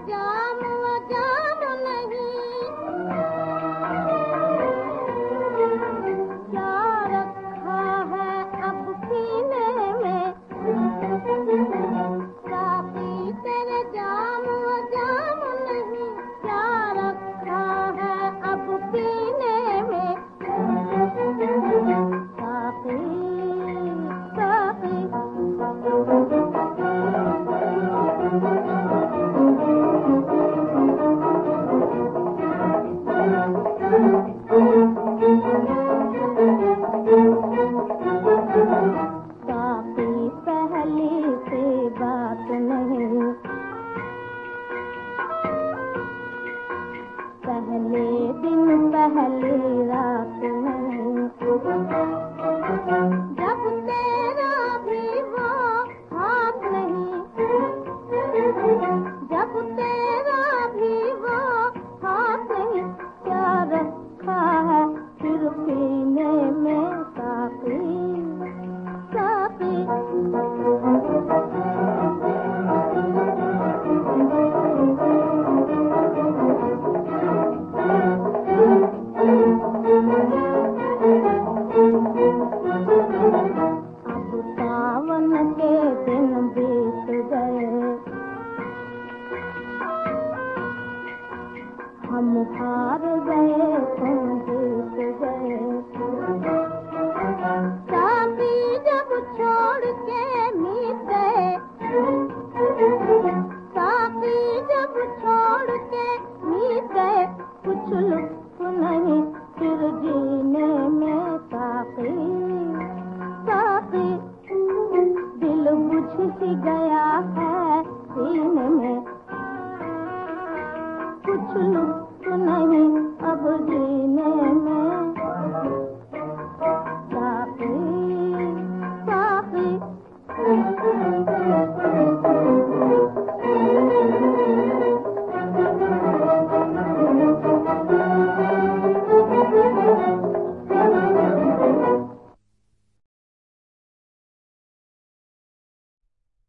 जाम वो जाम नहीं, क्या रखा है अब सीने में, साकी तेरे जाम वो जाम नहीं, क्या रखा है अब सीने में, साकी साकी पहली से बात नहीं, पहले दिन पहली रात नहीं, जब तेरा भी वो हाथ नहीं, जब तेरा भी वो हाथ नहीं, क्या रखा है फिर पीने में साकी साकी। अब सावन के दिन बीत गए, हम हार गए तुम जीत गए, साकी जब छोड़ के मीत गए, साकी जब छोड़ के मीत गए, कुछ लुत्फ नहीं फिर जीने में साकी साकी। दिल बुझ सी गया है सीने में, कुछ लुत्फ नहीं